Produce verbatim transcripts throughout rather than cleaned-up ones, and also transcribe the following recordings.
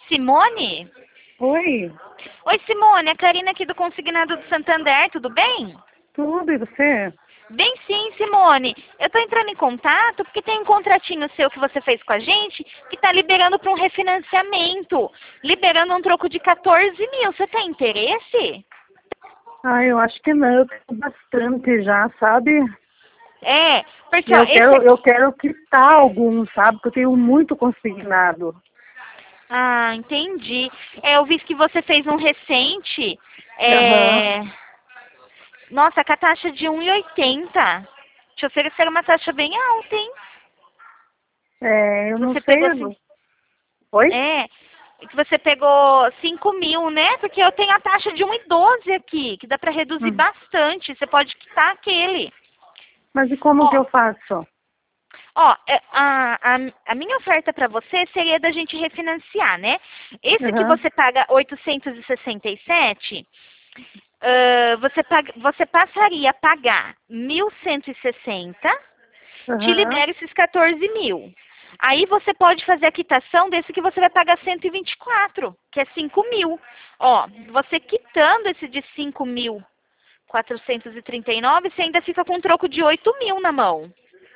Simone? Oi, Oi, Simone, a Karina aqui do Consignado do Santander, tudo bem? tudo, e você? Bem sim, Simone. Eu tô entrando em contato porque tem um contratinho seu que você fez com a gente que tá liberando para um refinanciamento, liberando um troco de quatorze mil. Você tem interesse? Ah, eu acho que não, eu tenho bastante já, sabe? É, E porque ó, eu esse quero, eu aqui... quero quitar alguns, sabe? Porque eu tenho muito consignado. Ah, entendi. É, eu vi que você fez um recente. Aham. É... Nossa, com a taxa de um e oitenta. Te ofereceram uma taxa bem alta, hein? É, eu Que não você sei. pegou assim. eu- Oi? É, que você pegou cinco mil, né? Porque eu tenho a taxa de um e doze aqui, que dá para reduzir Hum. bastante. Você pode quitar aquele. Mas e como que Ó, eu faço? ó, é, a, a, a minha oferta para você seria da gente refinanciar, né? Esse que Aham. você paga oitocentos e sessenta e sete, ah, você, paga, você passaria a pagar mil cento e sessenta, te Aham. libera esses quatorze mil. Aí você pode fazer a quitação desse que você vai pagar cento e vinte e quatro, que é cinco mil. Ó, você quitando esse de cinco mil quatrocentos e trinta e nove, você ainda fica com um troco de oito mil na mão.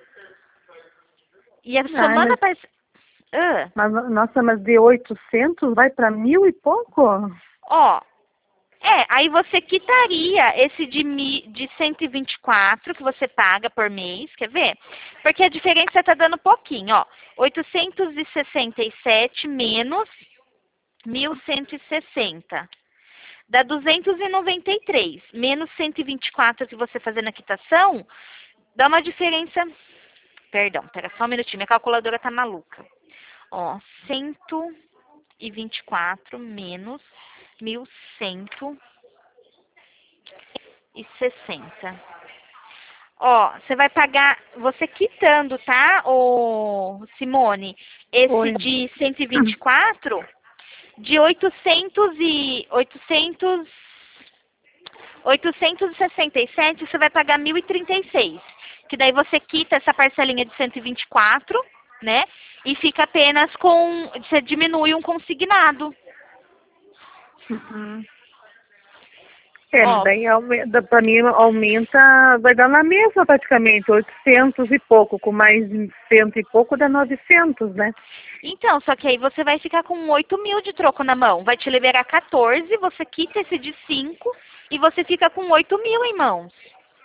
E a Ai, somando mas, a parcela... Ah, mas, nossa, mas de oitocentos vai para mil e pouco? ó, é, aí você quitaria esse de, mi, de cento e vinte e quatro que você paga por mês, quer ver? Porque a diferença está dando pouquinho, ó. oitocentos e sessenta e sete menos mil cento e sessenta. Dá duzentos e noventa e três. Menos cento e vinte e quatro que você fazendo a quitação, dá uma diferença... Perdão, pera só um minutinho, minha calculadora tá maluca. Ó, cento e vinte e quatro menos mil cento e sessenta. Ó, você vai pagar, você quitando, tá, ô Simone, esse Oi. de cento e vinte e quatro, de oitocentos e oitocentos, oitocentos e sessenta e sete, você vai pagar mil e trinta e seis. Que daí você quita essa parcelinha de cento e vinte e quatro, né? E fica apenas com, você diminui um consignado. Uhum. É, mas Ó, daí aumenta, para mim aumenta, vai dar na mesma praticamente, oitocentos e pouco, com mais cento e pouco dá novecentos, né? então, só que aí você vai ficar com oito mil de troco na mão. Vai te liberar quatorze, você quita esse de cinco e você fica com oito mil em mãos.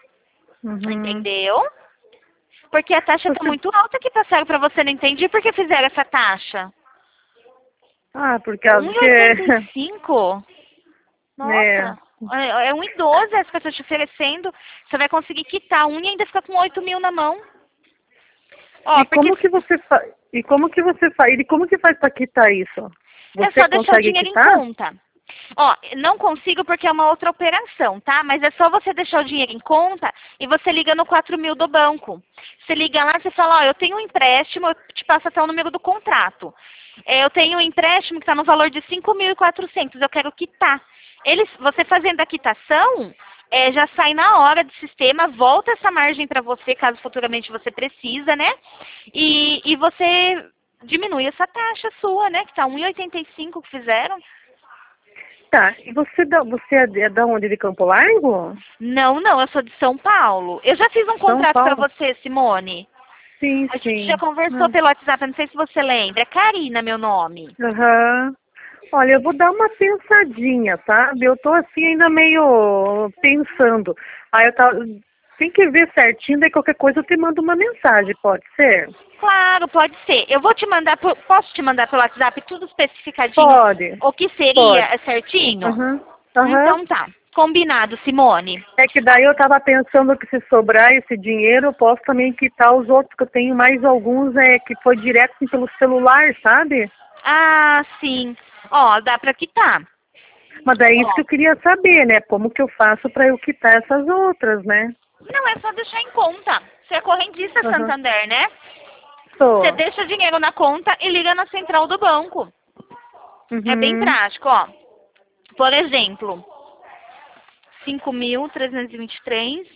Uhum. Entendeu? Porque a taxa tá Você, muito alta que passaram pra você, não entendi por que fizeram essa taxa. ah, por causa que é, um e oitenta e cinco? é, Nossa, é é um e doze essa que eu tô te oferecendo. Você vai conseguir quitar um e ainda fica com oito mil na mão. Ó, e porque como que você faz, e como que você faz, e como que faz para quitar isso? é Você só deixar o consegue dinheiro em quitar? conta. Ó, não consigo porque é uma outra operação, tá? Mas é só você deixar o dinheiro em conta e você liga no quatro mil do banco. Você liga lá e você fala, ó, eu tenho um empréstimo, eu te passo até o número do contrato. É, eu tenho um empréstimo que está no valor de cinco mil e quatrocentos, eu quero quitar. Eles, você fazendo a quitação, é, já sai na hora do sistema, volta essa margem para você, caso futuramente você precisa, né? E, e você diminui essa taxa sua, né? Que tá um e oitenta e cinco que fizeram. Tá, e você, da, você é de é da onde? De Campo Largo? Não, não, eu sou de São Paulo. Eu já fiz um São contrato para Paulo? você, Simone. Sim, A gente já sim. conversou Ah, pelo WhatsApp, eu não sei se você lembra. É Karina, meu nome. aham. Olha, eu vou dar uma pensadinha, sabe? Eu tô assim ainda meio pensando. Aí eu tava, tem que ver certinho, daí qualquer coisa eu te mando uma mensagem, pode ser? Claro, pode ser. Eu vou te mandar, por- posso te mandar pelo WhatsApp tudo especificadinho Pode, o que seria pode. é, certinho? Uhum. Aham. Então tá. Combinado, Simone. É que daí eu tava pensando que se sobrar esse dinheiro, eu posso também quitar os outros, que eu tenho mais alguns é, que foi direto assim, pelo celular, sabe? Ah, sim. Ó, dá pra quitar. Mas daí isso que Ó, eu queria saber, né? Como que eu faço para eu quitar essas outras, né? não é só deixar em conta. Você é correntista Aham. Santander, né? Você Tô. deixa dinheiro na conta e liga na central do banco. É bem Uhum. prático, ó. Por exemplo, cinco mil trezentos e vinte e três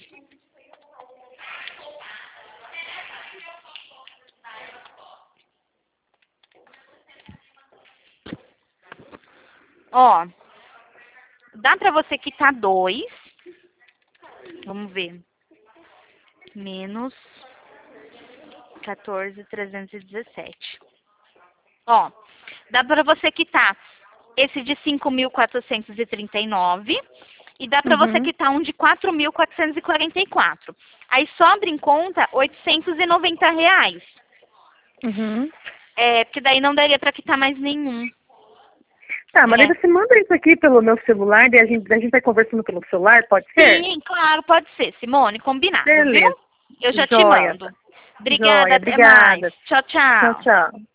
Ó, dá pra você quitar dois. Vamos ver. Menos quatorze mil trezentos e dezessete. Ó, dá pra você quitar esse de cinco mil quatrocentos e trinta e nove e dá pra você Uhum. quitar um de quatro mil quatrocentos e quarenta e quatro. Aí sobra em conta oitocentos e noventa reais. Uhum. É, porque daí não daria pra quitar mais nenhum. Tá, mas aí É. você manda isso aqui pelo meu celular, daí a gente, a gente vai conversando pelo celular, pode ser? Sim, claro, pode ser, Simone, combinado, viu? Beleza. Eu já te Joia. mando. Obrigada, Joia. até mais. Obrigada. Tchau, Tchau, tchau. tchau.